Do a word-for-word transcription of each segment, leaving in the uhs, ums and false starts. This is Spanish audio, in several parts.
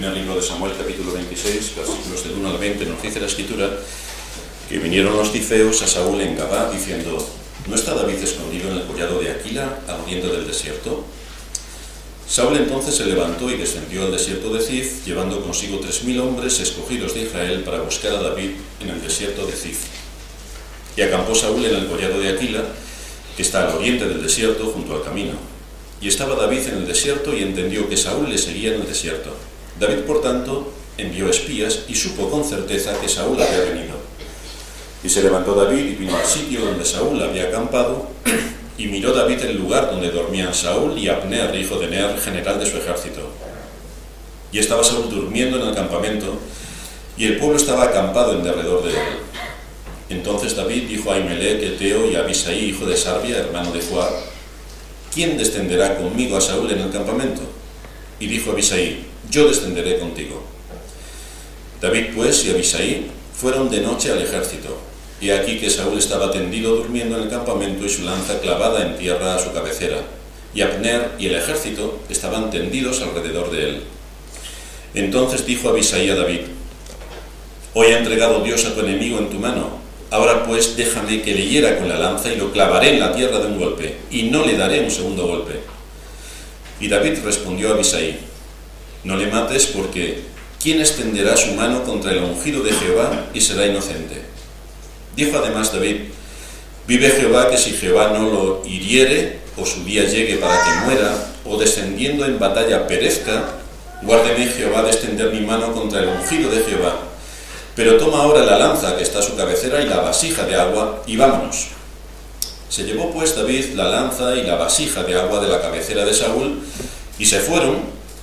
En el libro de Samuel, capítulo veintiséis, versículos del uno al veinte, nos dice la Escritura que vinieron los cifeos a Saúl en Gabá diciendo: ¿no está David escondido en el collado de Aquila, al oriente del desierto? Saúl entonces se levantó y descendió al desierto de Zif, llevando consigo tres mil hombres escogidos de Israel para buscar a David en el desierto de Zif. Y acampó Saúl en el collado de Aquila, que está al oriente del desierto, junto al camino. Y estaba David en el desierto y entendió que Saúl le seguía en el desierto. David, por tanto, envió espías y supo con certeza que Saúl había venido. Y se levantó David y vino al sitio donde Saúl había acampado, y miró David el lugar donde dormían Saúl y Abner, hijo de Ner, general de su ejército. Y estaba Saúl durmiendo en el campamento, y el pueblo estaba acampado en derredor de él. Entonces David dijo a Ahimelech, Eteo, y a Abisai, hijo de Sarbia, hermano de Joab: ¿quién descenderá conmigo a Saúl en el campamento? Y dijo Abisai: yo descenderé contigo. David, pues, y Abisai fueron de noche al ejército, y aquí que Saúl estaba tendido durmiendo en el campamento y su lanza clavada en tierra a su cabecera, y Abner y el ejército estaban tendidos alrededor de él. Entonces dijo Abisai a David: hoy ha entregado Dios a tu enemigo en tu mano. Ahora pues déjame que le hiera con la lanza y lo clavaré en la tierra de un golpe, y no le daré un segundo golpe. Y David respondió a Abisai: no le mates, porque ¿quién extenderá su mano contra el ungido de Jehová y será inocente? Dijo además David: vive Jehová, que si Jehová no lo hiriere, o su día llegue para que muera, o descendiendo en batalla perezca, guárdeme Jehová de extender mi mano contra el ungido de Jehová. Pero toma ahora la lanza que está a su cabecera y la vasija de agua, y vámonos. Se llevó pues David la lanza y la vasija de agua de la cabecera de Saúl, y se fueron,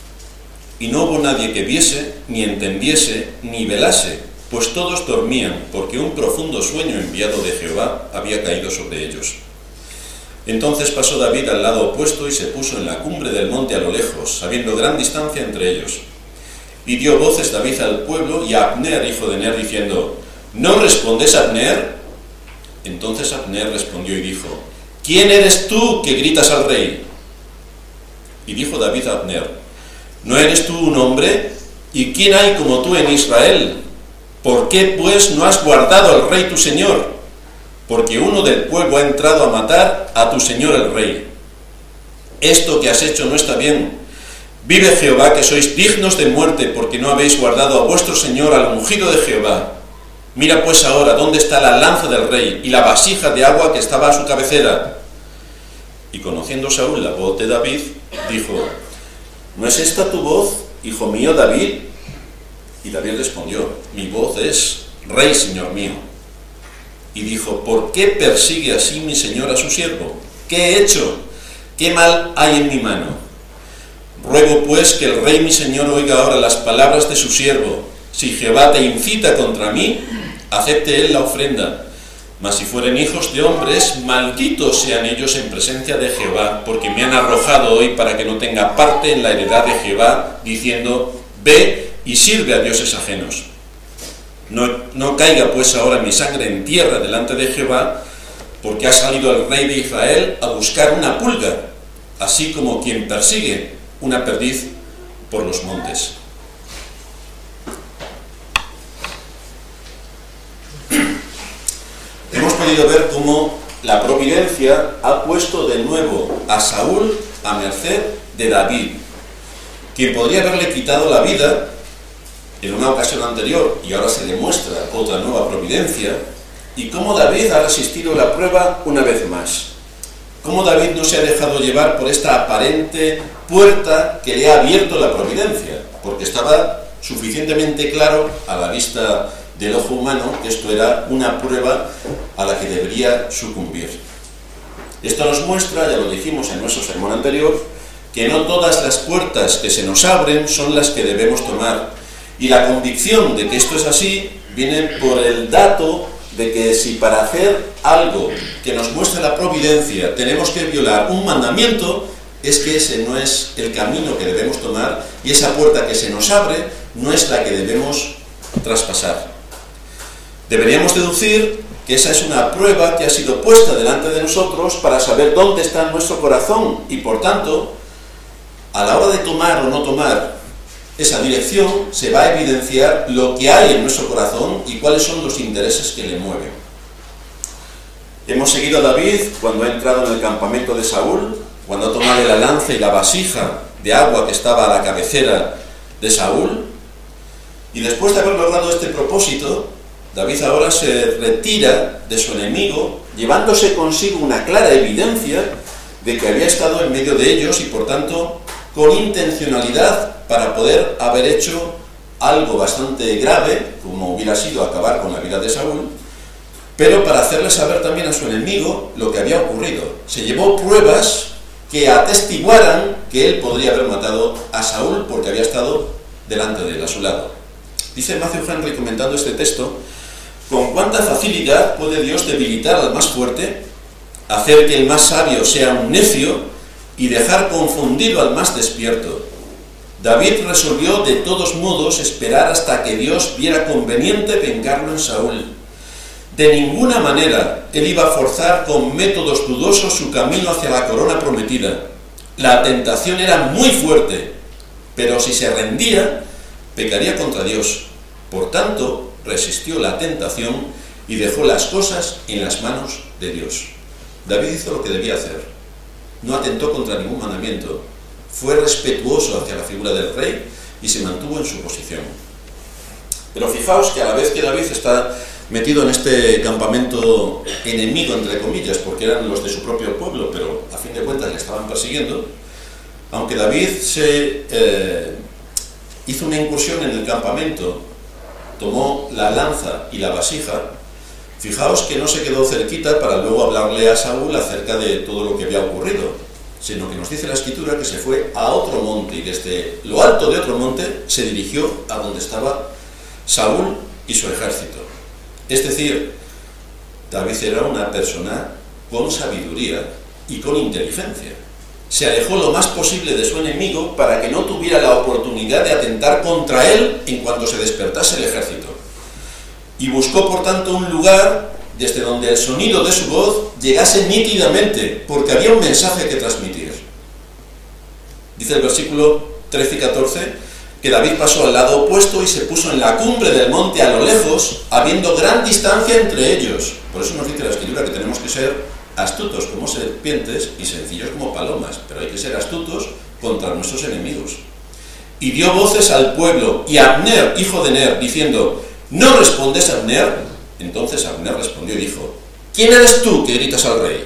y no hubo nadie que viese, ni entendiese, ni velase, pues todos dormían, porque un profundo sueño enviado de Jehová había caído sobre ellos. Entonces pasó David al lado opuesto y se puso en la cumbre del monte a lo lejos, habiendo gran distancia entre ellos. Y dio voces David al pueblo y a Abner, hijo de Ner, diciendo: ¿no respondes, Abner? Entonces Abner respondió y dijo: ¿quién eres tú que gritas al rey? Y dijo David a Abner: ¿no eres tú un hombre? ¿Y quién hay como tú en Israel? ¿Por qué pues no has guardado al rey tu señor? Porque uno del pueblo ha entrado a matar a tu señor el rey. Esto que has hecho no está bien. Vive Jehová, que sois dignos de muerte, porque no habéis guardado a vuestro señor, al ungido de Jehová. Mira pues ahora dónde está la lanza del rey y la vasija de agua que estaba a su cabecera. Y conociendo Saúl la voz de David, dijo: ¿no es esta tu voz, hijo mío David? Y David respondió: mi voz es: rey, señor mío. Y dijo: ¿por qué persigue así mi señor a su siervo? ¿Qué he hecho? ¿Qué mal hay en mi mano? Ruego pues que el rey mi señor oiga ahora las palabras de su siervo. Si Jehová te incita contra mí, acepte él la ofrenda. Mas si fueren hijos de hombres, malditos sean ellos en presencia de Jehová, porque me han arrojado hoy para que no tenga parte en la heredad de Jehová, diciendo: ve y sirve a dioses ajenos. No, no caiga pues ahora mi sangre en tierra delante de Jehová, porque ha salido el rey de Israel a buscar una pulga, así como quien persigue una perdiz por los montes. Hemos podido ver cómo la providencia ha puesto de nuevo a Saúl a merced de David, quien podría haberle quitado la vida en una ocasión anterior, y ahora se le muestra otra nueva providencia, y cómo David ha resistido la prueba una vez más. Cómo David no se ha dejado llevar por esta aparente puerta que le ha abierto la providencia, porque estaba suficientemente claro a la vista del ojo humano que esto era una prueba a la que debería sucumbir. Esto nos muestra, ya lo dijimos en nuestro sermón anterior, que no todas las puertas que se nos abren son las que debemos tomar, y la convicción de que esto es así viene por el dato de que si para hacer algo que nos muestre la providencia tenemos que violar un mandamiento, es que ese no es el camino que debemos tomar, y esa puerta que se nos abre no es la que debemos traspasar. Deberíamos deducir que esa es una prueba que ha sido puesta delante de nosotros para saber dónde está nuestro corazón, y por tanto, a la hora de tomar o no tomar esa dirección se va a evidenciar lo que hay en nuestro corazón y cuáles son los intereses que le mueven. Hemos seguido a David cuando ha entrado en el campamento de Saúl, cuando ha tomado la lanza y la vasija de agua que estaba a la cabecera de Saúl, y después de haber logrado este propósito, David ahora se retira de su enemigo, llevándose consigo una clara evidencia de que había estado en medio de ellos y, por tanto, con intencionalidad para poder haber hecho algo bastante grave, como hubiera sido acabar con la vida de Saúl, pero para hacerle saber también a su enemigo lo que había ocurrido. Se llevó pruebas que atestiguaran que él podría haber matado a Saúl porque había estado delante de él, a su lado. Dice Matthew Henry, comentando este texto, con cuánta facilidad puede Dios debilitar al más fuerte, hacer que el más sabio sea un necio y dejar confundido al más despierto. David resolvió de todos modos esperar hasta que Dios viera conveniente vengarlo en Saúl. De ninguna manera él iba a forzar con métodos dudosos su camino hacia la corona prometida. La tentación era muy fuerte, pero si se rendía, pecaría contra Dios. Por tanto, resistió la tentación y dejó las cosas en las manos de Dios. David hizo lo que debía hacer. No atentó contra ningún mandamiento. Fue respetuoso hacia la figura del rey y se mantuvo en su posición. Pero fijaos que a la vez que David está metido en este campamento enemigo, entre comillas, porque eran los de su propio pueblo, pero a fin de cuentas le estaban persiguiendo, aunque David se eh, hizo una incursión en el campamento, tomó la lanza y la vasija, fijaos que no se quedó cerquita para luego hablarle a Saúl acerca de todo lo que había ocurrido, sino que nos dice la Escritura que se fue a otro monte y desde lo alto de otro monte se dirigió a donde estaba Saúl y su ejército. Es decir, David era una persona con sabiduría y con inteligencia. Se alejó lo más posible de su enemigo para que no tuviera la oportunidad de atentar contra él en cuanto se despertase el ejército. Y buscó, por tanto, un lugar desde donde el sonido de su voz llegase nítidamente, porque había un mensaje que transmitir. Dice el versículo trece y catorce, que David pasó al lado opuesto y se puso en la cumbre del monte a lo lejos, habiendo gran distancia entre ellos. Por eso nos dice la Escritura que tenemos que ser astutos como serpientes y sencillos como palomas, pero hay que ser astutos contra nuestros enemigos. Y dio voces al pueblo, y a Abner, hijo de Ner, diciendo, ¿no respondes, Abner? Entonces Abner respondió y dijo, ¿quién eres tú que gritas al rey?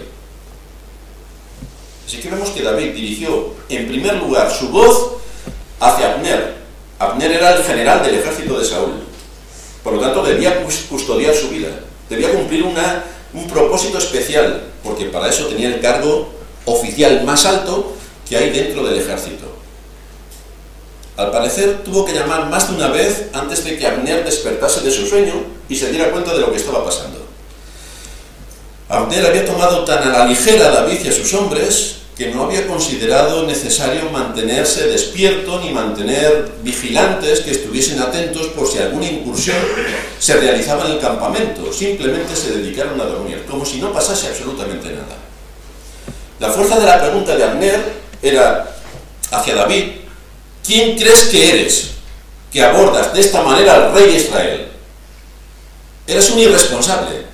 Así que vemos que David dirigió en primer lugar su voz hacia Abner. Abner era el general del ejército de Saúl, por lo tanto debía custodiar su vida, debía cumplir una, un propósito especial, porque para eso tenía el cargo oficial más alto que hay dentro del ejército. Al parecer tuvo que llamar más de una vez antes de que Abner despertase de su sueño y se diera cuenta de lo que estaba pasando. Abner había tomado tan a la ligera a David y a sus hombres que no había considerado necesario mantenerse despierto ni mantener vigilantes que estuviesen atentos por si alguna incursión se realizaba en el campamento. Simplemente se dedicaron a dormir, como si no pasase absolutamente nada. La fuerza de la pregunta de Abner era hacia David, ¿quién crees que eres que abordas de esta manera al rey de Israel? Eres un irresponsable.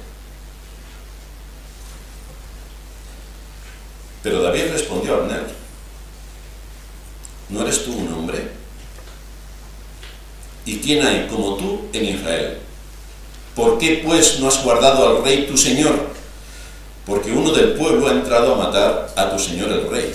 Pero David respondió a Abner, ¿no eres tú un hombre? ¿Y quién hay como tú en Israel? ¿Por qué pues no has guardado al rey tu señor? Porque uno del pueblo ha entrado a matar a tu señor el rey.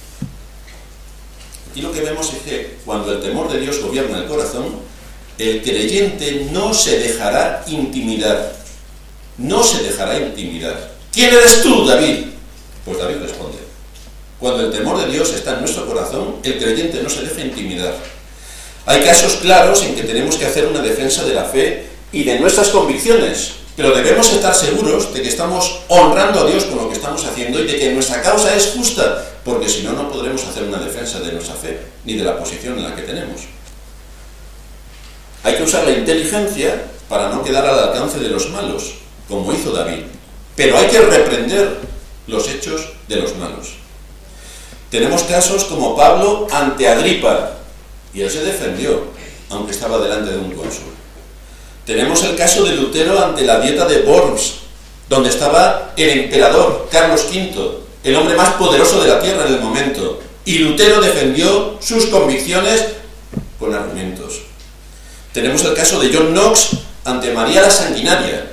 Aquí lo que vemos es que cuando el temor de Dios gobierna el corazón, el creyente no se dejará intimidar. No se dejará intimidar. ¿Quién eres tú, David? Pues David responde, cuando el temor de Dios está en nuestro corazón, el creyente no se deja intimidar. Hay casos claros en que tenemos que hacer una defensa de la fe y de nuestras convicciones, pero debemos estar seguros de que estamos honrando a Dios con lo que estamos haciendo y de que nuestra causa es justa, porque si no, no podremos hacer una defensa de nuestra fe, ni de la posición en la que tenemos. Hay que usar la inteligencia para no quedar al alcance de los malos, como hizo David, pero hay que reprender los hechos de los malos. Tenemos casos como Pablo ante Agripa, y él se defendió, aunque estaba delante de un cónsul. Tenemos el caso de Lutero ante la dieta de Worms, donde estaba el emperador Carlos quinto, el hombre más poderoso de la tierra en el momento, y Lutero defendió sus convicciones con argumentos. Tenemos el caso de John Knox ante María la Sanguinaria.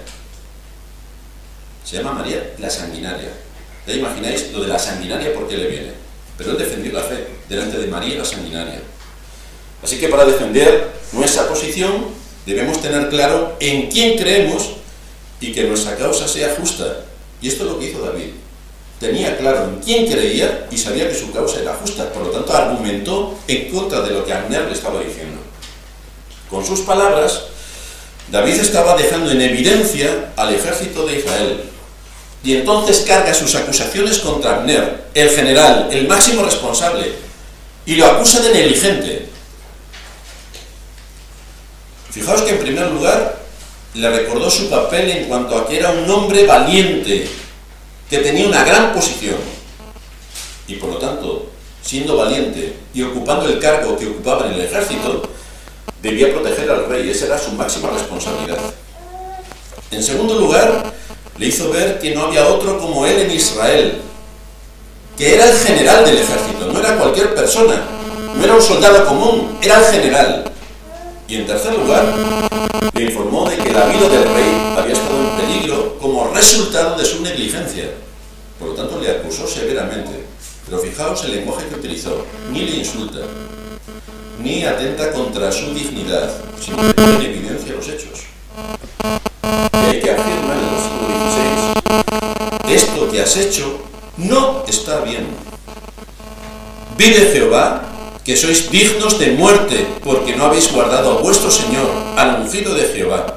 Se llama María la Sanguinaria. Ya imagináis lo de la sanguinaria por qué le viene. Pero él defendió la fe delante de María la Sanguinaria. Así que para defender nuestra posición debemos tener claro en quién creemos y que nuestra causa sea justa. Y esto es lo que hizo David. Tenía claro en quién creía y sabía que su causa era justa. Por lo tanto, argumentó en contra de lo que Abner le estaba diciendo. Con sus palabras, David estaba dejando en evidencia al ejército de Israel. Y entonces carga sus acusaciones contra Abner, el general, el máximo responsable, y lo acusa de negligente. Fijaos que en primer lugar le recordó su papel en cuanto a que era un hombre valiente, que tenía una gran posición, y por lo tanto, siendo valiente y ocupando el cargo que ocupaba en el ejército, debía proteger al rey. Esa era su máxima responsabilidad. En segundo lugar, le hizo ver que no había otro como él en Israel, que era el general del ejército, no era cualquier persona, no era un soldado común, era el general. Y en tercer lugar, le informó de que la vida del rey había estado en peligro como resultado de su negligencia. Por lo tanto, le acusó severamente. Pero fijaos el lenguaje que utilizó. Ni le insulta, ni atenta contra su dignidad, sino que pone en evidencia los hechos. Y hay que afirmar en el versículo dieciséis, esto que has hecho no está bien. Vive Jehová, que sois dignos de muerte, porque no habéis guardado a vuestro Señor, al ungido de Jehová.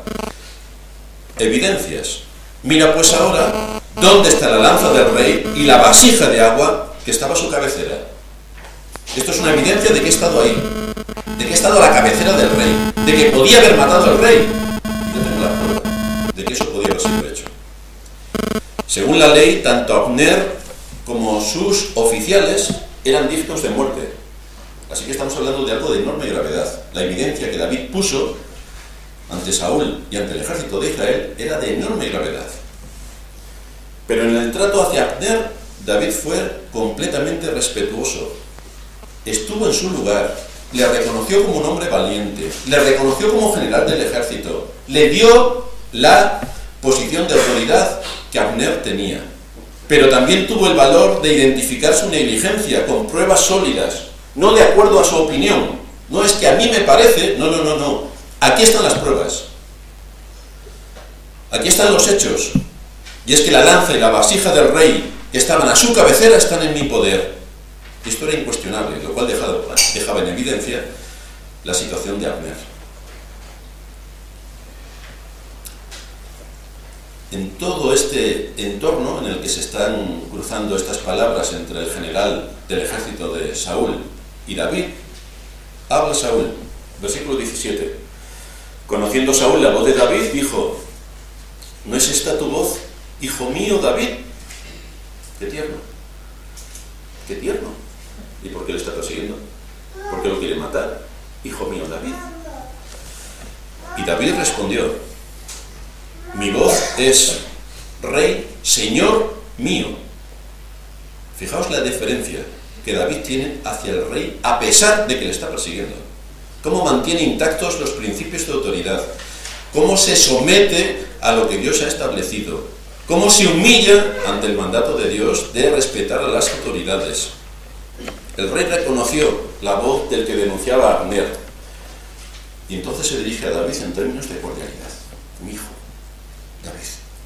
Evidencias. Mira pues ahora dónde está la lanza del rey y la vasija de agua que estaba a su cabecera. Esto es una evidencia de que he estado ahí, de que he estado a la cabecera del rey, de que podía haber matado al rey. Yo tengo la prueba de que eso podía haber sido hecho. Según la ley, tanto Abner como sus oficiales eran dignos de muerte. Así que estamos hablando de algo de enorme gravedad. La evidencia que David puso ante Saúl y ante el ejército de Israel era de enorme gravedad. Pero en el trato hacia Abner, David fue completamente respetuoso. Estuvo en su lugar, le reconoció como un hombre valiente, le reconoció como general del ejército, le dio la posición de autoridad que Abner tenía. Pero también tuvo el valor de identificar su negligencia con pruebas sólidas, no de acuerdo a su opinión. No es que a mí me parece, no, no, no, no. Aquí están las pruebas. Aquí están los hechos. Y es que la lanza y la vasija del rey que estaban a su cabecera están en mi poder. Esto era incuestionable, lo cual dejaba, dejaba en evidencia la situación de Abner. En todo este entorno en el que se están cruzando estas palabras entre el general del ejército de Saúl y David, habla Saúl, versículo diecisiete. Conociendo Saúl la voz de David, dijo: ¿no es esta tu voz, hijo mío David? Qué tierno, qué tierno. ¿Y por qué le está persiguiendo? ¿Por qué lo quiere matar? Hijo mío David. Y David respondió: mi voz es rey, señor mío. Fijaos la deferencia que David tiene hacia el rey a pesar de que le está persiguiendo. Cómo mantiene intactos los principios de autoridad, cómo se somete a lo que Dios ha establecido, cómo se humilla ante el mandato de Dios de respetar a las autoridades. El rey reconoció la voz del que denunciaba a Abner y entonces se dirige a David en términos de cordialidad: mi hijo David.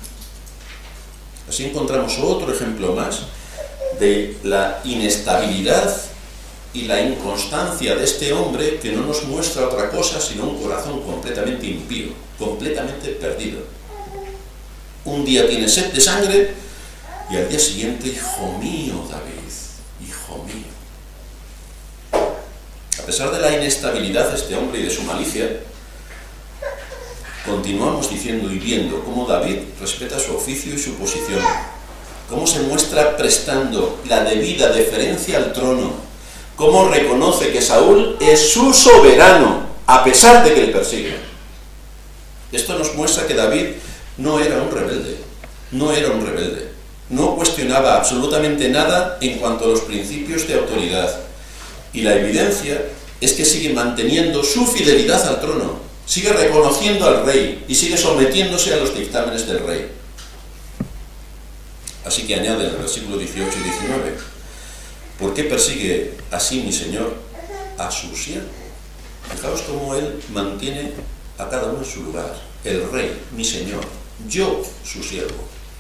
Así encontramos otro ejemplo más de la inestabilidad y la inconstancia de este hombre, que no nos muestra otra cosa sino un corazón completamente impío, completamente perdido. Un día tiene sed de sangre y al día siguiente: hijo mío David, hijo mío. A pesar de la inestabilidad de este hombre y de su malicia, continuamos diciendo y viendo cómo David respeta su oficio y su posición, cómo se muestra prestando la debida deferencia al trono, cómo reconoce que Saúl es su soberano, a pesar de que le persigue. Esto nos muestra que David no era un rebelde, no era un rebelde, no cuestionaba absolutamente nada en cuanto a los principios de autoridad. Y la evidencia es que sigue manteniendo su fidelidad al trono, sigue reconociendo al rey y sigue sometiéndose a los dictámenes del rey. Así que añade en el versículo dieciocho y diecinueve, ¿por qué persigue así mi Señor a su siervo? Fijaos cómo él mantiene a cada uno en su lugar. El rey, mi Señor, yo, su siervo.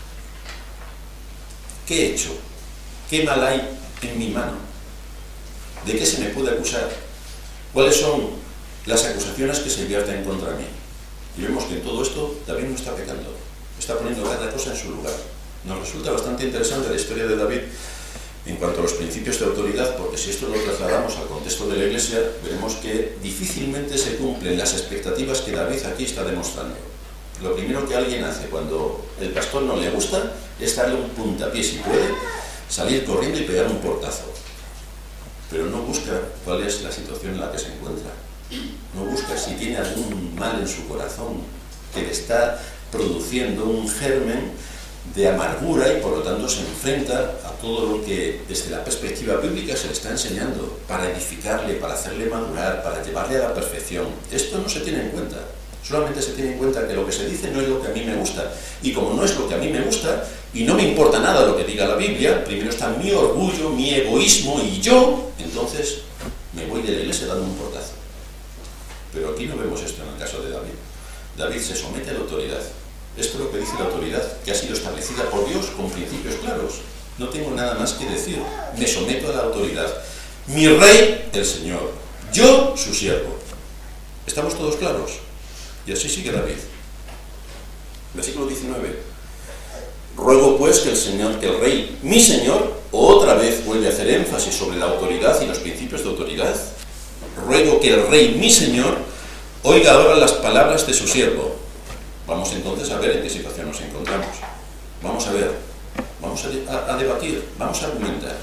¿Qué he hecho? ¿Qué mal hay en mi mano? ¿De qué se me puede acusar? ¿Cuáles son las acusaciones que se vierten contra mí? Y vemos que en todo esto David no está pecando, está poniendo cada cosa en su lugar. Nos resulta bastante interesante la historia de David en cuanto a los principios de autoridad, porque si esto lo trasladamos al contexto de la Iglesia, veremos que difícilmente se cumplen las expectativas que David aquí está demostrando. Lo primero que alguien hace cuando el pastor no le gusta es darle un puntapié, si puede, salir corriendo y pegar un portazo. Pero no busca cuál es la situación en la que se encuentra. No busca si tiene algún mal en su corazón que le está produciendo un germen de amargura y por lo tanto se enfrenta a todo lo que desde la perspectiva bíblica se le está enseñando para edificarle, para hacerle madurar, para llevarle a la perfección. Esto no se tiene en cuenta. Solamente se tiene en cuenta que lo que se dice no es lo que a mí me gusta. Y como no es lo que a mí me gusta, y no me importa nada lo que diga la Biblia, primero está mi orgullo, mi egoísmo y yo, entonces me voy de la iglesia dando un portazo. Pero aquí no vemos esto en el caso de David. David se somete a la autoridad. Esto es lo que dice la autoridad, que ha sido establecida por Dios con principios claros. No tengo nada más que decir. Me someto a la autoridad. Mi rey, el Señor. Yo, su siervo. ¿Estamos todos claros? Y así sigue David. Versículo diecinueve. Ruego pues que el Señor, que el rey, mi Señor, otra vez vuelve a hacer énfasis sobre la autoridad y los principios de autoridad. Ruego que el rey, mi Señor, oiga ahora las palabras de su siervo. Vamos entonces a ver en qué situación nos encontramos. Vamos a ver, vamos a, a, a debatir, vamos a argumentar.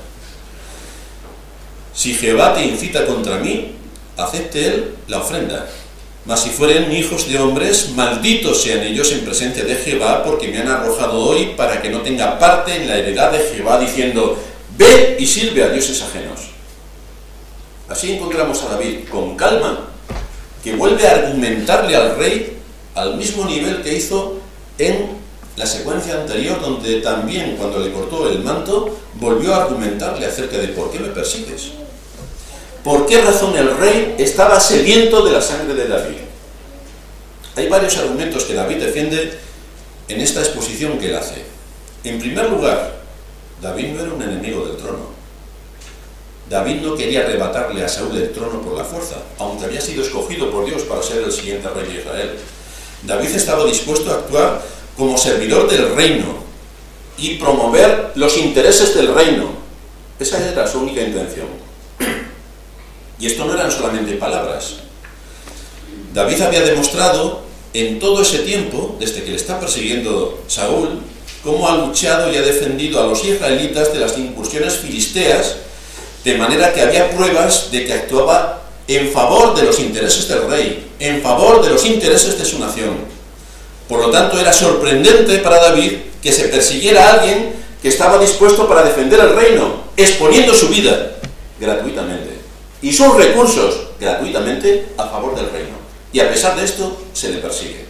Si Jehová te incita contra mí, acepte él la ofrenda. Mas si fueren hijos de hombres, malditos sean ellos en presencia de Jehová, porque me han arrojado hoy para que no tenga parte en la heredad de Jehová, diciendo, ve y sirve a dioses ajenos. Así encontramos a David con calma, que vuelve a argumentarle al rey al mismo nivel que hizo en la secuencia anterior, donde también cuando le cortó el manto, volvió a argumentarle acerca de por qué me persigues. ¿Por qué razón el rey estaba sediento de la sangre de David? Hay varios argumentos que David defiende en esta exposición que él hace. En primer lugar, David no era un enemigo del trono. David no quería arrebatarle a Saúl el trono por la fuerza, aunque había sido escogido por Dios para ser el siguiente rey de Israel. David estaba dispuesto a actuar como servidor del reino y promover los intereses del reino. Esa era su única intención. Y esto no eran solamente palabras. David había demostrado en todo ese tiempo, desde que le está persiguiendo Saúl, cómo ha luchado y ha defendido a los israelitas de las incursiones filisteas, de manera que había pruebas de que actuaba en favor de los intereses del rey, en favor de los intereses de su nación. Por lo tanto, era sorprendente para David que se persiguiera a alguien que estaba dispuesto para defender el reino, exponiendo su vida gratuitamente y sus recursos gratuitamente a favor del reino. Y a pesar de esto, se le persigue.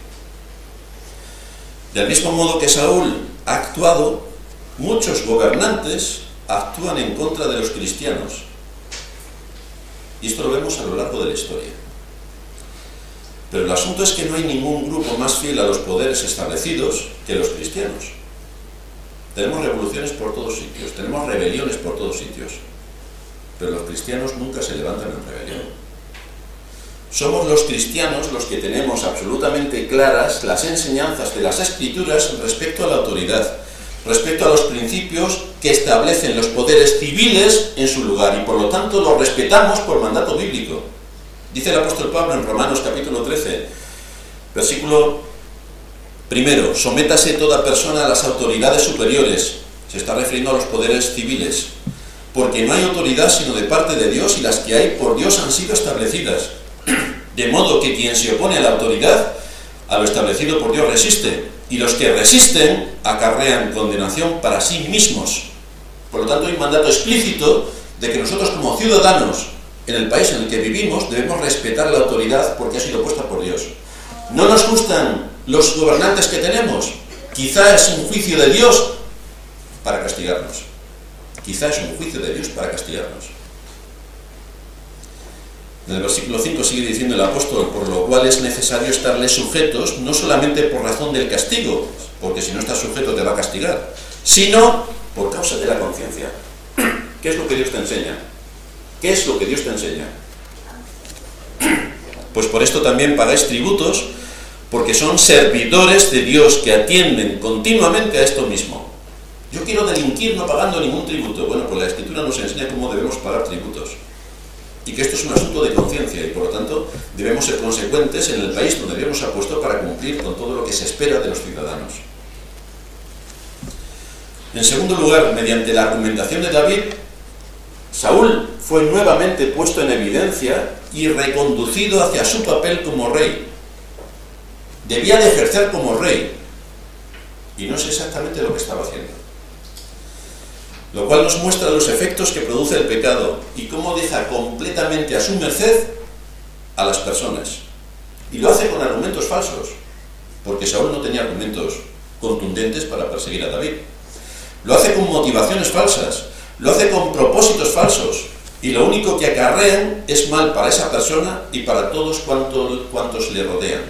Del mismo modo que Saúl ha actuado, muchos gobernantes actúan en contra de los cristianos. Y esto lo vemos a lo largo de la historia. Pero el asunto es que no hay ningún grupo más fiel a los poderes establecidos que los cristianos. Tenemos revoluciones por todos sitios, tenemos rebeliones por todos sitios, pero los cristianos nunca se levantan en rebelión. Somos los cristianos los que tenemos absolutamente claras las enseñanzas de las Escrituras respecto a la autoridad, respecto a los principios que establecen los poderes civiles en su lugar, y por lo tanto los respetamos por mandato bíblico. Dice el apóstol Pablo en Romanos capítulo trece, versículo primero, sométase toda persona a las autoridades superiores. Se está refiriendo a los poderes civiles, porque no hay autoridad sino de parte de Dios, y las que hay por Dios han sido establecidas. De modo que quien se opone a la autoridad, a lo establecido por Dios resiste, y los que resisten acarrean condenación para sí mismos. Por lo tanto, hay un mandato explícito de que nosotros como ciudadanos en el país en el que vivimos debemos respetar la autoridad porque ha sido puesta por Dios. ¿No nos gustan los gobernantes que tenemos? Quizá es un juicio de Dios para castigarnos. Quizá es un juicio de Dios para castigarnos. En el versículo cinco sigue diciendo el apóstol, por lo cual es necesario estarles sujetos, no solamente por razón del castigo, porque si no estás sujeto te va a castigar, sino por causa de la conciencia. ¿Qué es lo que Dios te enseña? ¿Qué es lo que Dios te enseña? Pues por esto también pagáis tributos, porque son servidores de Dios que atienden continuamente a esto mismo. Yo quiero delinquir no pagando ningún tributo. Bueno, pues la Escritura nos enseña cómo debemos pagar tributos. Y que esto es un asunto de conciencia y por lo tanto debemos ser consecuentes en el país donde Dios nos ha puesto para cumplir con todo lo que se espera de los ciudadanos. En segundo lugar, mediante la argumentación de David, Saúl fue nuevamente puesto en evidencia y reconducido hacia su papel como rey. Debía de ejercer como rey y no es exactamente lo que estaba haciendo. Lo cual nos muestra los efectos que produce el pecado y cómo deja completamente a su merced a las personas. Y lo hace con argumentos falsos, porque Saúl no tenía argumentos contundentes para perseguir a David. Lo hace con motivaciones falsas, lo hace con propósitos falsos, y lo único que acarrean es mal para esa persona y para todos cuantos, cuantos le rodean.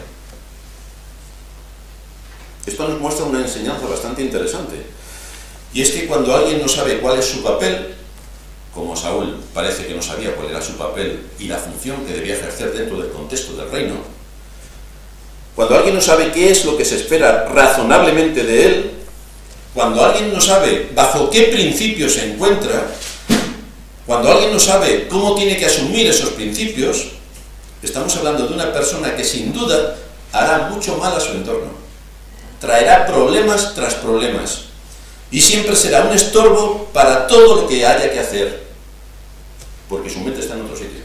Esto nos muestra una enseñanza bastante interesante. Y es que cuando alguien no sabe cuál es su papel, como Saúl parece que no sabía cuál era su papel y la función que debía ejercer dentro del contexto del reino, cuando alguien no sabe qué es lo que se espera razonablemente de él, cuando alguien no sabe bajo qué principios se encuentra, cuando alguien no sabe cómo tiene que asumir esos principios, estamos hablando de una persona que sin duda hará mucho mal a su entorno, traerá problemas tras problemas, y siempre será un estorbo para todo lo que haya que hacer, porque su mente está en otro sitio.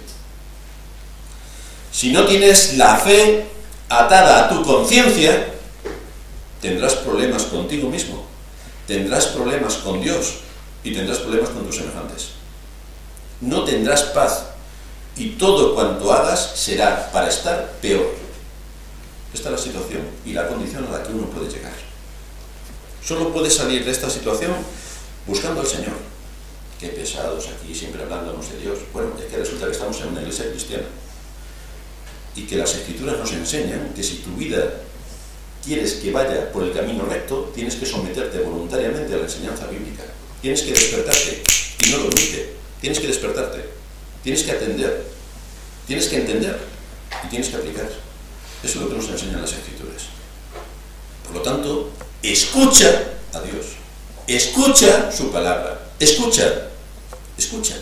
Si no tienes la fe atada a tu conciencia, tendrás problemas contigo mismo, tendrás problemas con Dios y tendrás problemas con tus semejantes. No tendrás paz y todo cuanto hagas será para estar peor. Esta es la situación y la condición a la que uno puede llegar. Solo puedes salir de esta situación buscando al Señor. Qué pesados aquí, siempre hablándonos de Dios. Bueno, es que resulta que estamos en una iglesia cristiana y que las Escrituras nos enseñan que si tu vida quieres que vaya por el camino recto, tienes que someterte voluntariamente a la enseñanza bíblica. Tienes que despertarte y no dormirte. Tienes que despertarte. Tienes que atender. Tienes que entender y tienes que aplicar. Eso es lo que nos enseñan las Escrituras. Por lo tanto, escucha a Dios, escucha su palabra, escucha, escucha.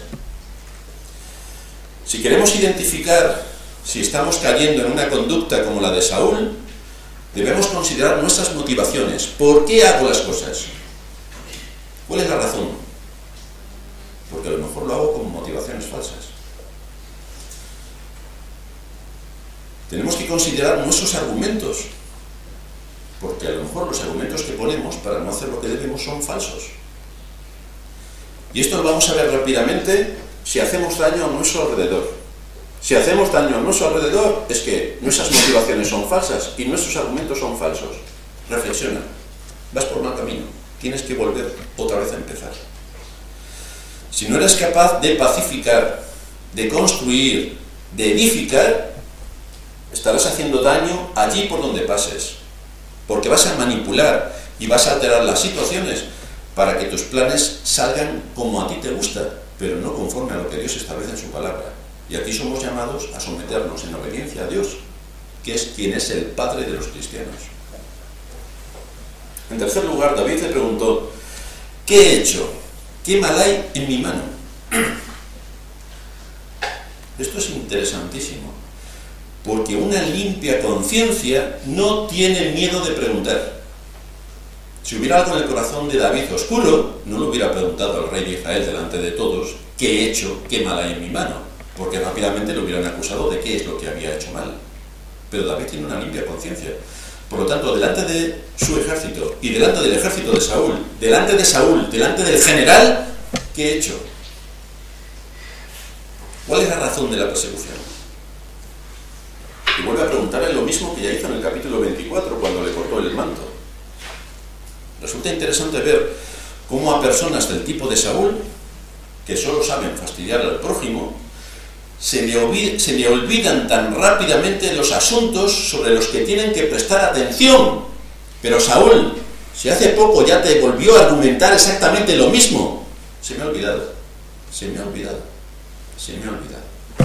Si queremos identificar si estamos cayendo en una conducta como la de Saúl, debemos considerar nuestras motivaciones. ¿Por qué hago las cosas? ¿Cuál es la razón? Porque a lo mejor lo hago con motivaciones falsas. Tenemos que considerar nuestros argumentos, porque a lo mejor los argumentos que ponemos para no hacer lo que debemos son falsos. Y esto lo vamos a ver rápidamente si hacemos daño a nuestro alrededor. Si hacemos daño a nuestro alrededor es que nuestras motivaciones son falsas y nuestros argumentos son falsos. Reflexiona. Vas por mal camino. Tienes que volver otra vez a empezar. Si no eres capaz de pacificar, de construir, de edificar, estarás haciendo daño allí por donde pases. Porque vas a manipular y vas a alterar las situaciones para que tus planes salgan como a ti te gusta, pero no conforme a lo que Dios establece en su palabra. Y aquí somos llamados a someternos en obediencia a Dios, que es quien es el Padre de los cristianos. En tercer lugar, David le preguntó, ¿qué he hecho? ¿Qué mal hay en mi mano? Esto es interesantísimo, porque una limpia conciencia no tiene miedo de preguntar. Si hubiera algo en el corazón de David oscuro, no le hubiera preguntado al rey de Israel delante de todos qué he hecho, qué mal hay en mi mano, porque rápidamente le hubieran acusado de qué es lo que había hecho mal. Pero David tiene una limpia conciencia. Por lo tanto, delante de su ejército y delante del ejército de Saúl, delante de Saúl, delante del general, ¿qué he hecho? ¿Cuál es la razón de la persecución? Y vuelve a preguntarle lo mismo que ya hizo en el capítulo veinticuatro, cuando le cortó el manto. Resulta interesante ver cómo a personas del tipo de Saúl, que solo saben fastidiar al prójimo, se le, olvid- se le olvidan tan rápidamente los asuntos sobre los que tienen que prestar atención. Pero Saúl, si hace poco ya te volvió a argumentar exactamente lo mismo, se me ha olvidado, se me ha olvidado, se me ha olvidado.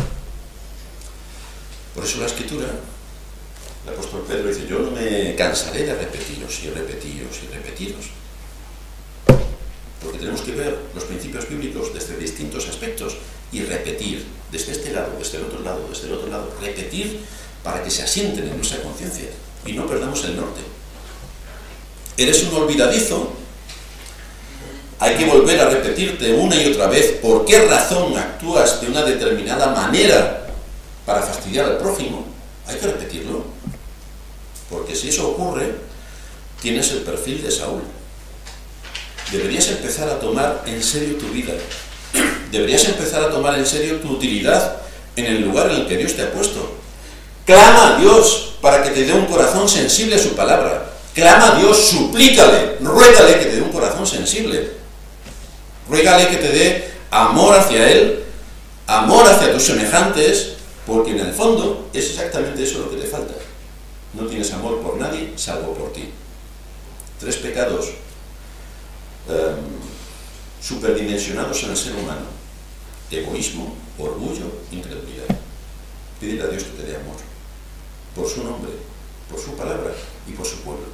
Por eso la Escritura, el apóstol Pedro dice, yo no me cansaré de repetiros y repetiros y repetiros. Porque tenemos que ver los principios bíblicos desde distintos aspectos y repetir, desde este lado, desde el otro lado, desde el otro lado, repetir para que se asienten en nuestra conciencia y no perdamos el norte. ¿Eres un olvidadizo? Hay que volver a repetirte una y otra vez por qué razón actúas de una determinada manera para fastidiar al prójimo. Hay que repetirlo. Porque si eso ocurre, tienes el perfil de Saúl. Deberías empezar a tomar en serio tu vida. Deberías empezar a tomar en serio tu utilidad en el lugar en el que Dios te ha puesto. Clama a Dios para que te dé un corazón sensible a su palabra. Clama a Dios, suplícale, ruégale que te dé un corazón sensible. Ruégale que te dé amor hacia Él, amor hacia tus semejantes, porque en el fondo es exactamente eso lo que te falta. No tienes amor por nadie salvo por ti. Tres pecados um, superdimensionados en el ser humano: egoísmo, orgullo, incredulidad. Pídele a Dios que te dé amor por su nombre, por su palabra y por su pueblo.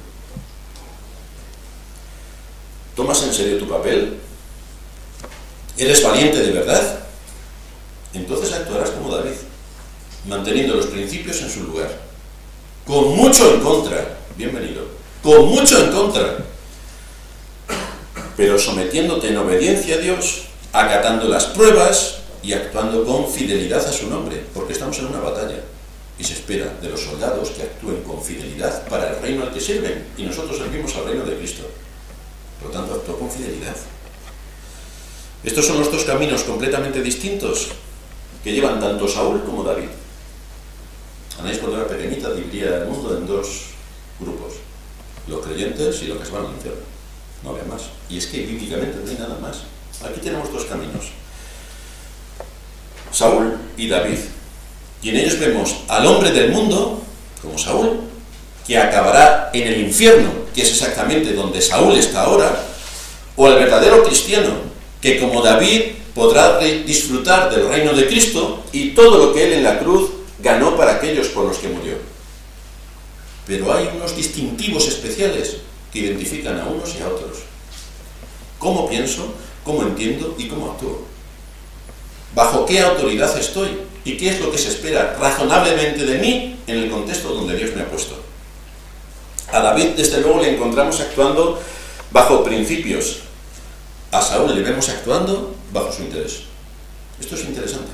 ¿Tomas en serio tu papel? ¿Eres valiente de verdad? Entonces actuarás como David, manteniendo los principios en su lugar, con mucho en contra, bienvenido, con mucho en contra, pero sometiéndote en obediencia a Dios, acatando las pruebas y actuando con fidelidad a su nombre, porque estamos en una batalla y se espera de los soldados que actúen con fidelidad para el reino al que sirven, y nosotros servimos al reino de Cristo. Por lo tanto, actúa con fidelidad. Estos son los dos caminos completamente distintos que llevan tanto Saúl como David. Anás, cuando era pequeñita, dividía el mundo en dos grupos: los creyentes y los que se van al infierno. No había más. Y es que bíblicamente no hay nada más. Aquí tenemos dos caminos: Saúl y David. Y en ellos vemos al hombre del mundo, como Saúl, que acabará en el infierno, que es exactamente donde Saúl está ahora, o al verdadero cristiano, que como David podrá disfrutar del reino de Cristo y todo lo que él en la cruz ganó para aquellos por los que murió. Pero hay unos distintivos especiales que identifican a unos y a otros. ¿Cómo pienso? ¿Cómo entiendo? ¿Y cómo actúo? ¿Bajo qué autoridad estoy? ¿Y qué es lo que se espera razonablemente de mí en el contexto donde Dios me ha puesto? A David, desde luego, le encontramos actuando bajo principios. A Saúl le vemos actuando bajo su interés. Esto es interesante.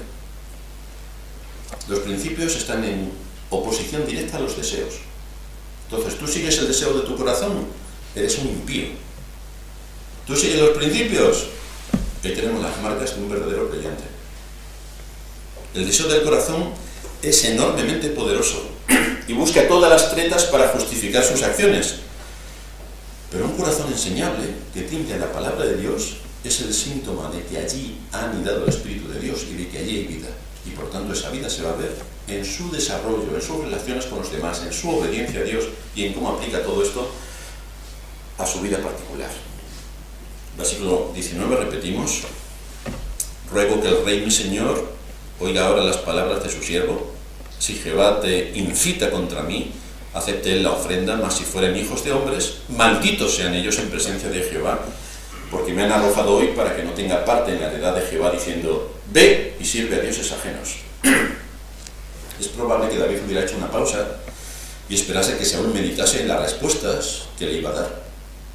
Los principios están en oposición directa a los deseos. Entonces, tú sigues el deseo de tu corazón, eres un impío. Tú sigues los principios, ahí tenemos las marcas de un verdadero creyente. El deseo del corazón es enormemente poderoso y busca todas las tretas para justificar sus acciones. Pero un corazón enseñable, que tiende a la palabra de Dios, es el síntoma de que allí ha anidado el Espíritu de Dios y de que allí hay vida. Y por tanto esa vida se va a ver en su desarrollo, en sus relaciones con los demás, en su obediencia a Dios y en cómo aplica todo esto a su vida particular. Versículo diecinueve, repetimos: ruego que el Rey mi Señor oiga ahora las palabras de su siervo. Si Jehová te incita contra mí, acepte él la ofrenda, mas si fueren hijos de hombres, malditos sean ellos en presencia de Jehová, porque me han arrojado hoy para que no tenga parte en la heredad de Jehová, diciendo: ve y sirve a dioses ajenos. Es probable que David hubiera hecho una pausa y esperase que Saúl meditase en las respuestas que le iba a dar.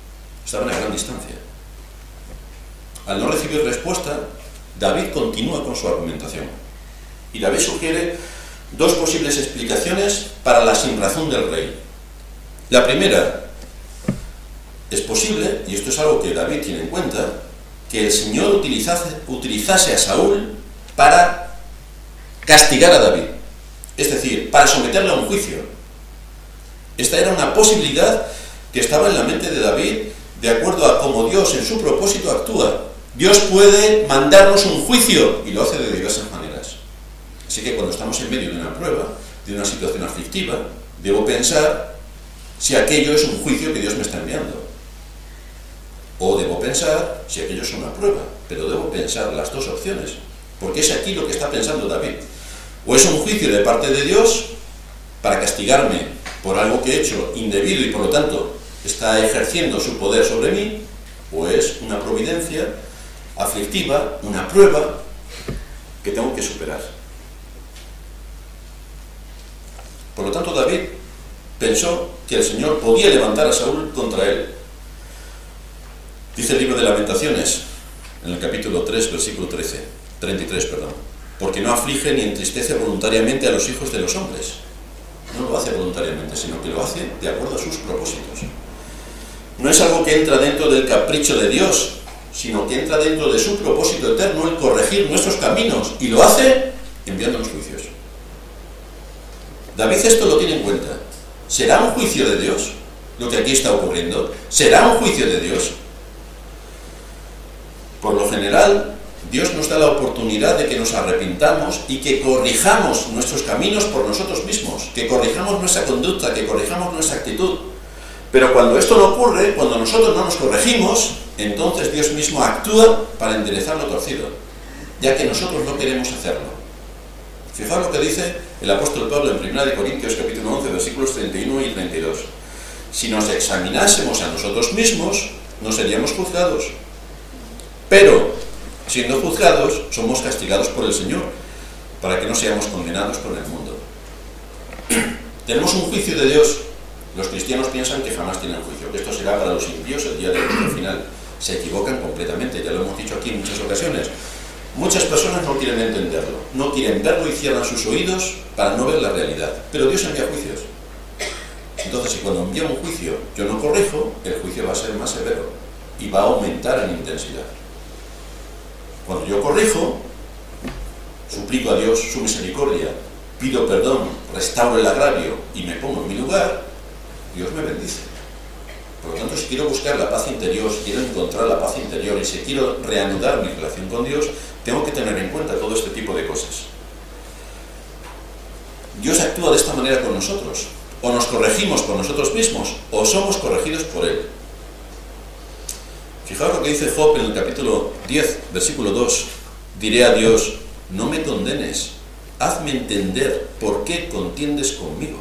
estaban a gran distancia. Al no recibir respuesta, David continúa con su argumentación. Y David sugiere dos posibles explicaciones para la sinrazón del rey. La primera, es posible, y esto es algo que David tiene en cuenta, que el Señor utilizase, utilizase a Saúl para castigar a David. Es decir, para someterle a un juicio. Esta era una posibilidad que estaba en la mente de David, de acuerdo a cómo Dios en su propósito actúa. Dios puede mandarnos un juicio, y lo hace de diversas maneras. Así que cuando estamos en medio de una prueba, de una situación aflictiva, debo pensar si aquello es un juicio que Dios me está enviando. O debo pensar si aquello es una prueba, pero debo pensar las dos opciones, porque es aquí lo que está pensando David. O es un juicio de parte de Dios para castigarme por algo que he hecho indebido y por lo tanto está ejerciendo su poder sobre mí, o es una providencia aflictiva, una prueba que tengo que superar. Por lo tanto, David pensó que el Señor podía levantar a Saúl contra él. Dice el libro de Lamentaciones, en el capítulo tres, versículo trece, treinta y tres, perdón, porque no aflige ni entristece voluntariamente a los hijos de los hombres. No lo hace voluntariamente, sino que lo hace de acuerdo a sus propósitos. No es algo que entra dentro del capricho de Dios, sino que entra dentro de su propósito eterno, el corregir nuestros caminos, y lo hace enviándonos juicios. David esto lo tiene en cuenta. ¿Será un juicio de Dios lo que aquí está ocurriendo? ¿Será un juicio de Dios? Por lo general, Dios nos da la oportunidad de que nos arrepintamos y que corrijamos nuestros caminos por nosotros mismos, que corrijamos nuestra conducta, que corrijamos nuestra actitud. Pero cuando esto no ocurre, cuando nosotros no nos corregimos, entonces Dios mismo actúa para enderezar lo torcido, ya que nosotros no queremos hacerlo. Fijaos lo que dice el apóstol Pablo en primera de Corintios capítulo once, versículos treinta y uno y treinta y dos. Si nos examinásemos a nosotros mismos, no seríamos juzgados. Pero, siendo juzgados, somos castigados por el Señor, para que no seamos condenados por el mundo. Tenemos un juicio de Dios. Los cristianos piensan que jamás tienen juicio, que esto será para los impíos el día del juicio final. Se equivocan completamente, ya lo hemos dicho aquí en muchas ocasiones. Muchas personas no quieren entenderlo, no quieren verlo y cierran sus oídos para no ver la realidad. Pero Dios envía juicios. Entonces, si cuando envía un juicio yo no corrijo, el juicio va a ser más severo y va a aumentar en intensidad. Cuando yo corrijo, suplico a Dios su misericordia, pido perdón, restauro el agravio y me pongo en mi lugar, Dios me bendice. Por lo tanto, si quiero buscar la paz interior, si quiero encontrar la paz interior y si quiero reanudar mi relación con Dios, tengo que tener en cuenta todo este tipo de cosas. Dios actúa de esta manera con nosotros. O nos corregimos por nosotros mismos, o somos corregidos por Él. Fijaos lo que dice Job en el capítulo diez, versículo dos. Diré a Dios, no me condenes, hazme entender por qué contiendes conmigo.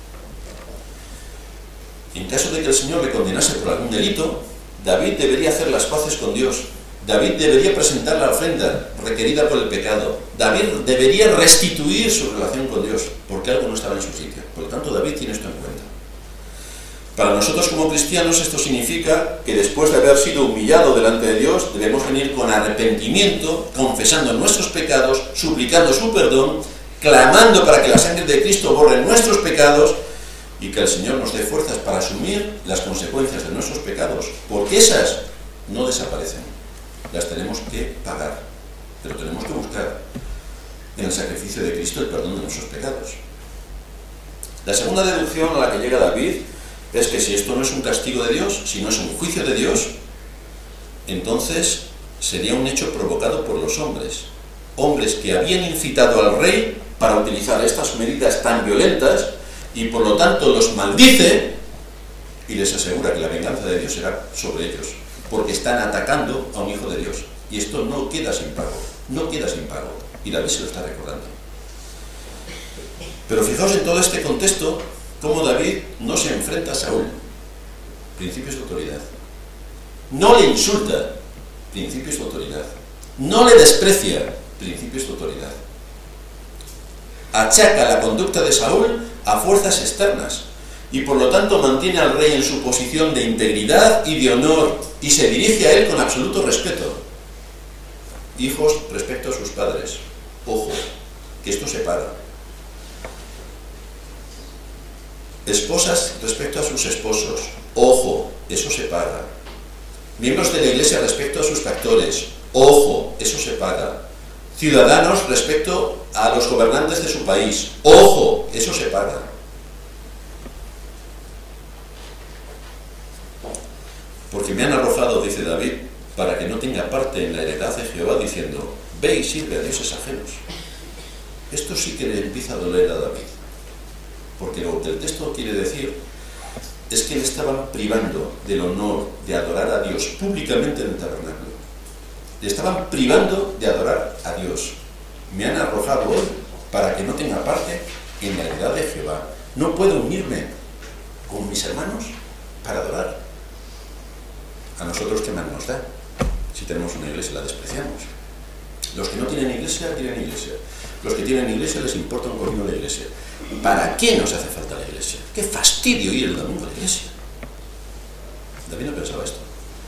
En caso de que el Señor le condenase por algún delito, David debería hacer las paces con Dios. David debería presentar la ofrenda requerida por el pecado. David debería restituir su relación con Dios, porque algo no estaba en su sitio. Por lo tanto, David tiene esto en cuenta. Para nosotros como cristianos esto significa que después de haber sido humillado delante de Dios, debemos venir con arrepentimiento, confesando nuestros pecados, suplicando su perdón, clamando para que la sangre de Cristo borre nuestros pecados y que el Señor nos dé fuerzas para asumir las consecuencias de nuestros pecados, porque esas no desaparecen, las tenemos que pagar, pero tenemos que buscar en el sacrificio de Cristo el perdón de nuestros pecados. La segunda deducción a la que llega David es que si esto no es un castigo de Dios, si no es un juicio de Dios, entonces sería un hecho provocado por los hombres, hombres que habían incitado al rey para utilizar estas medidas tan violentas y por lo tanto los maldice y les asegura que la venganza de Dios será sobre ellos, porque están atacando a un hijo de Dios. Y esto no queda sin pago, no queda sin pago, y David se lo está recordando. Pero fijaos en todo este contexto, cómo David no se enfrenta a Saúl, principios de autoridad. No le insulta, principios de autoridad. No le desprecia, principios de autoridad. Achaca la conducta de Saúl a fuerzas externas. y por lo tanto mantiene al rey en su posición de integridad y de honor y se dirige a él con absoluto respeto. Hijos respecto a sus padres. Ojo, que esto separa. Esposas respecto a sus esposos. Ojo, eso separa. Miembros de la iglesia respecto a sus pastores. Ojo, eso separa. Ciudadanos respecto a los gobernantes de su país. Ojo, eso separa. Porque me han arrojado, dice David, para que no tenga parte en la heredad de Jehová, diciendo, ve y sirve a dioses ajenos. Esto sí que le empieza a doler a David, porque lo que el texto quiere decir es que le estaban privando del honor de adorar a Dios públicamente en el tabernáculo. Le estaban privando de adorar a Dios. Me han arrojado hoy para que no tenga parte en la heredad de Jehová. No puedo unirme con mis hermanos para adorar. A nosotros, ¿qué más nos da? Si tenemos una iglesia, la despreciamos. Los que no tienen iglesia, tienen iglesia. Los que tienen iglesia les importa un comino la iglesia. ¿Para qué nos hace falta la iglesia? ¡Qué fastidio ir el domingo a la iglesia! David no pensaba esto.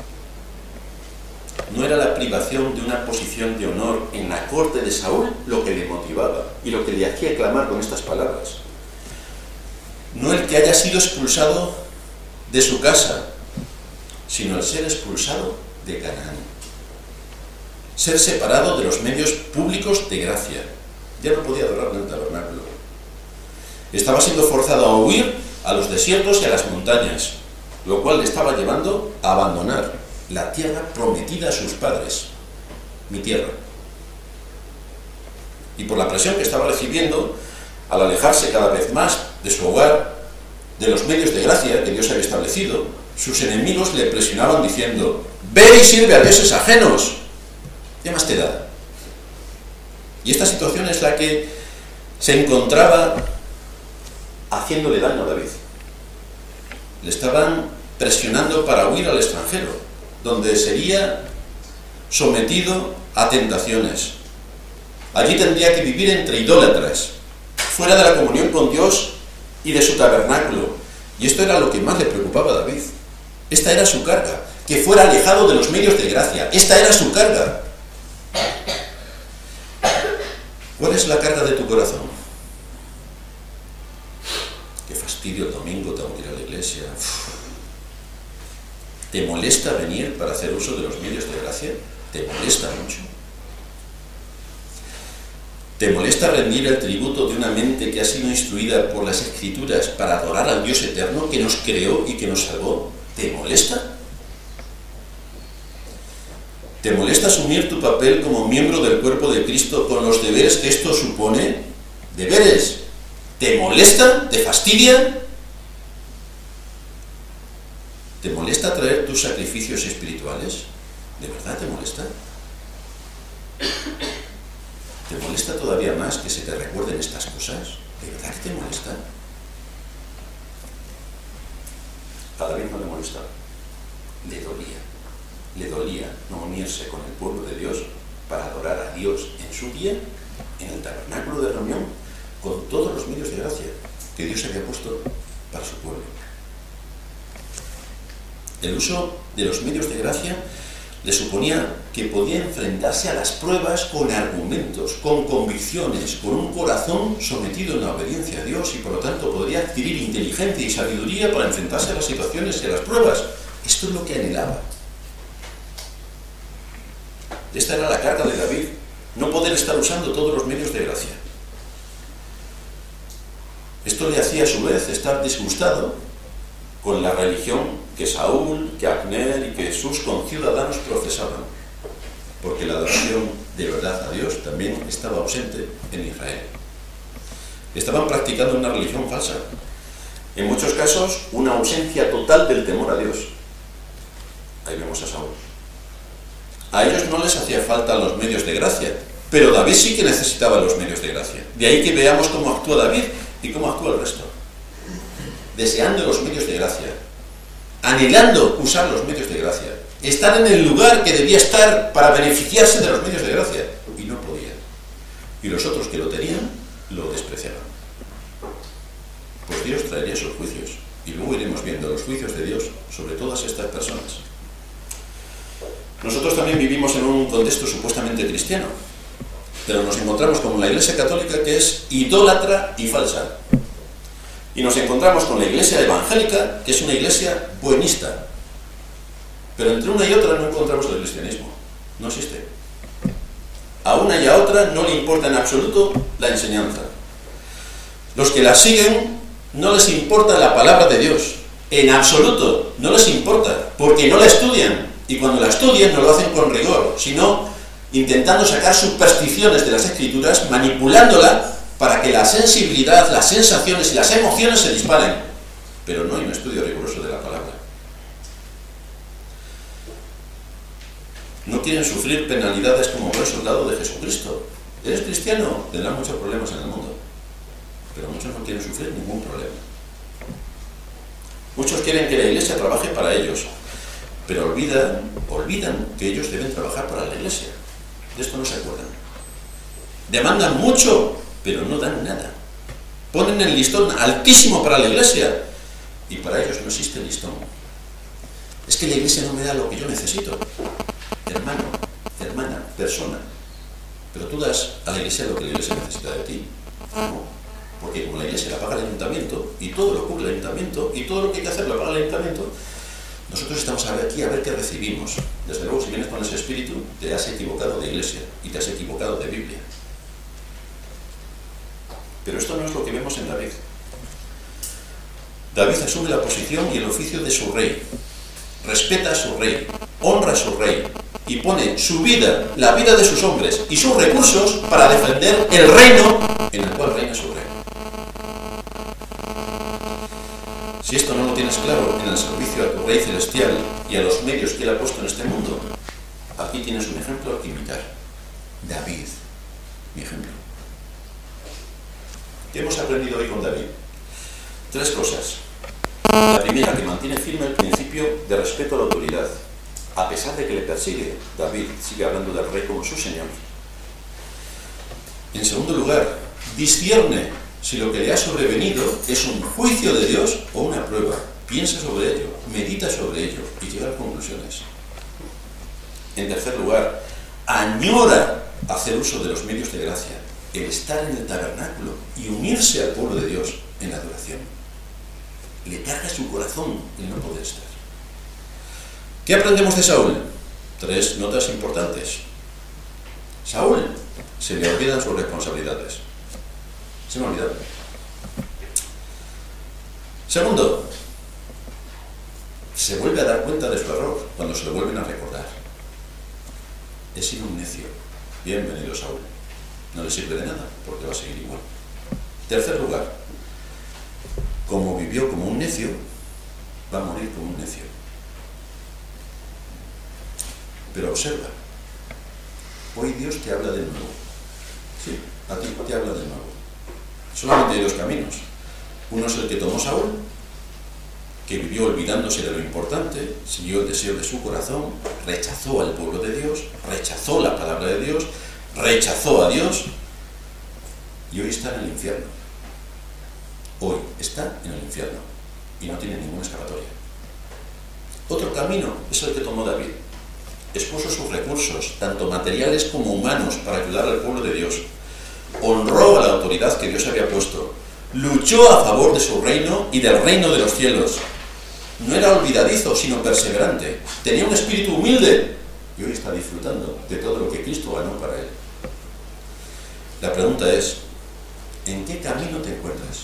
No era la privación de una posición de honor en la corte de Saúl lo que le motivaba y lo que le hacía clamar con estas palabras. No el que haya sido expulsado de su casa, sino el ser expulsado de Canaán. Ser separado de los medios públicos de gracia. Ya no podía adorar en el tabernáculo. Estaba siendo forzado a huir a los desiertos y a las montañas, lo cual le estaba llevando a abandonar la tierra prometida a sus padres, mi tierra. Y por la presión que estaba recibiendo, al alejarse cada vez más de su hogar, de los medios de gracia que Dios había establecido, sus enemigos le presionaban diciendo, ve y sirve a dioses ajenos. ¿Qué más te da? Y esta situación es la que se encontraba haciéndole daño a David. Le estaban presionando para huir al extranjero, donde sería sometido a tentaciones. Allí tendría que vivir entre idólatras, fuera de la comunión con Dios y de su tabernáculo. Y esto era lo que más le preocupaba a David. Esta era su carga, que fuera alejado de los medios de gracia. Esta era su carga. ¿Cuál es la carga de tu corazón? Qué fastidio el domingo, tengo que ir a la iglesia. ¿Te molesta venir para hacer uso de los medios de gracia? ¿Te molesta mucho? ¿Te molesta rendir el tributo de una mente que ha sido instruida por las Escrituras para adorar al Dios eterno que nos creó y que nos salvó? ¿Te molesta? ¿Te molesta asumir tu papel como miembro del cuerpo de Cristo con los deberes que esto supone? ¿Deberes? ¿Te molesta? ¿Te fastidia? ¿Te molesta traer tus sacrificios espirituales? ¿De verdad te molesta? ¿Te molesta todavía más que se te recuerden estas cosas? ¿De verdad que te molesta? A David no le molestaba. Le dolía. Le dolía no unirse con el pueblo de Dios para adorar a Dios en su día, en el tabernáculo de reunión, con todos los medios de gracia que Dios había puesto para su pueblo. El uso de los medios de gracia le suponía que podía enfrentarse a las pruebas con argumentos, con convicciones, con un corazón sometido en la obediencia a Dios y por lo tanto podría adquirir inteligencia y sabiduría para enfrentarse a las situaciones y a las pruebas. Esto es lo que anhelaba. Esta era la carga de David, no poder estar usando todos los medios de gracia. Esto le hacía a su vez estar disgustado con la religión que Saúl, que Abner y que sus conciudadanos profesaban, porque la adoración de verdad a Dios también estaba ausente en Israel. Estaban practicando una religión falsa, en muchos casos una ausencia total del temor a Dios. Ahí vemos a Saúl. A ellos no les hacía falta los medios de gracia, pero David sí que necesitaba los medios de gracia. De ahí que veamos cómo actúa David y cómo actúa el resto. Deseando los medios de gracia, anhelando usar los medios de gracia, estar en el lugar que debía estar para beneficiarse de los medios de gracia, y no podía. Y los otros que lo tenían, lo despreciaban. Pues Dios traería sus juicios Y luego iremos viendo los juicios de Dios sobre todas estas personas. Nosotros también vivimos en un contexto supuestamente cristiano, pero nos encontramos con la Iglesia Católica, que es idólatra y falsa. Y nos encontramos con la Iglesia Evangélica, que es una iglesia buenista. Pero entre una y otra no encontramos el cristianismo. No existe. A una y a otra no le importa en absoluto la enseñanza. Los que la siguen no les importa la palabra de Dios. En absoluto. No les importa. Porque no la estudian. Y cuando la estudian no lo hacen con rigor, sino intentando sacar supersticiones de las Escrituras, manipulándola para que la sensibilidad, las sensaciones y las emociones se disparen. Pero no hay un estudio riguroso de la palabra. No quieren sufrir penalidades como buen soldado de Jesucristo. ¿Eres cristiano? Tendrás muchos problemas en el mundo. Pero muchos no quieren sufrir ningún problema. Muchos quieren que la Iglesia trabaje para ellos, pero olvidan, olvidan que ellos deben trabajar para la Iglesia. De esto no se acuerdan. Demandan mucho, pero no dan nada. Ponen el listón altísimo para la Iglesia, y para ellos no existe el listón. Es que la Iglesia no me da lo que yo necesito. Hermano, hermana, persona. Pero tú das a la Iglesia lo que la Iglesia necesita de ti. No, porque como la Iglesia la paga el ayuntamiento, y todo lo cubre el ayuntamiento, y todo lo que hay que hacer lo paga el ayuntamiento, nosotros estamos aquí a ver qué recibimos. Desde luego, si vienes con ese espíritu, te has equivocado de Iglesia, y te has equivocado de Biblia. Pero esto no es lo que vemos en David. David asume la posición y el oficio de su rey. Respeta a su rey, honra a su rey, y pone su vida, la vida de sus hombres y sus recursos para defender el reino en el cual reina su rey. Si esto no lo tienes claro en el servicio a tu Rey Celestial y a los medios que Él ha puesto en este mundo, aquí tienes un ejemplo que imitar. David, mi ejemplo. ¿Qué hemos aprendido hoy con David? Tres cosas. La primera, que mantiene firme el principio de respeto a la autoridad. A pesar de que le persigue, David sigue hablando del rey como su señor. En segundo lugar, discierne si lo que le ha sobrevenido es un juicio de Dios o una prueba. Piensa sobre ello, medita sobre ello y llega a conclusiones. En tercer lugar, añora hacer uso de los medios de gracia, el estar en el tabernáculo y unirse al pueblo de Dios en la adoración. Le carga su corazón el no poder estar. ¿Qué aprendemos de Saúl? Tres notas importantes. Saúl se le olvidan sus responsabilidades. Se me ha olvidado. Segundo, se vuelve a dar cuenta de su error cuando se lo vuelven a recordar. He sido un necio. Bienvenido, Saúl. No le sirve de nada porque va a seguir igual. Tercer lugar, como vivió como un necio, va a morir como un necio. Pero observa, hoy Dios te habla de nuevo. Sí, a ti te habla de nuevo. Solamente hay dos caminos. Uno es el que tomó Saúl, que vivió olvidándose de lo importante, siguió el deseo de su corazón, rechazó al pueblo de Dios, rechazó la palabra de Dios, rechazó a Dios, y hoy está en el infierno. Hoy está en el infierno y no tiene ninguna escapatoria. Otro camino es el que tomó David. Expuso sus recursos, tanto materiales como humanos, para ayudar al pueblo de Dios. Honró a la autoridad que Dios había puesto. Luchó a favor de su reino y del reino de los cielos. No era olvidadizo, sino perseverante. Tenía un espíritu humilde y hoy está disfrutando de todo lo que Cristo ganó para él. La pregunta es, ¿en qué camino te encuentras?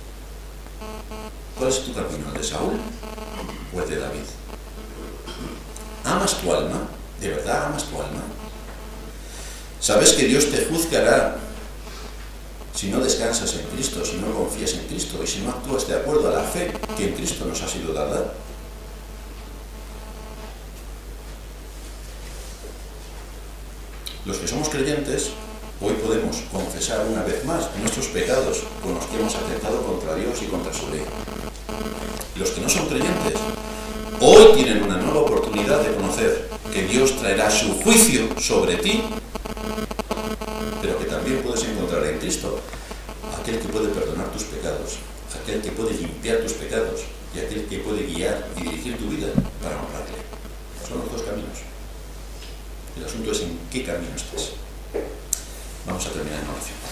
¿Cuál es tu camino? ¿El de Saúl o el de David? ¿Amas tu alma? ¿De verdad amas tu alma? ¿Sabes que Dios te juzgará si no descansas en Cristo, si no confías en Cristo y si no actúas de acuerdo a la fe que en Cristo nos ha sido dada? Los que somos creyentes, hoy podemos confesar una vez más nuestros pecados con los que hemos atentado contra Dios y contra su ley. Los que no son creyentes, hoy tienen una nueva oportunidad de conocer que Dios traerá su juicio sobre ti, pero que también puedes encontrar en Cristo aquel que puede perdonar tus pecados aquel que puede limpiar tus pecados y aquel que puede guiar y dirigir tu vida para honrarle. Son los dos caminos. El asunto es en qué camino estás. Vamos a terminar en oración.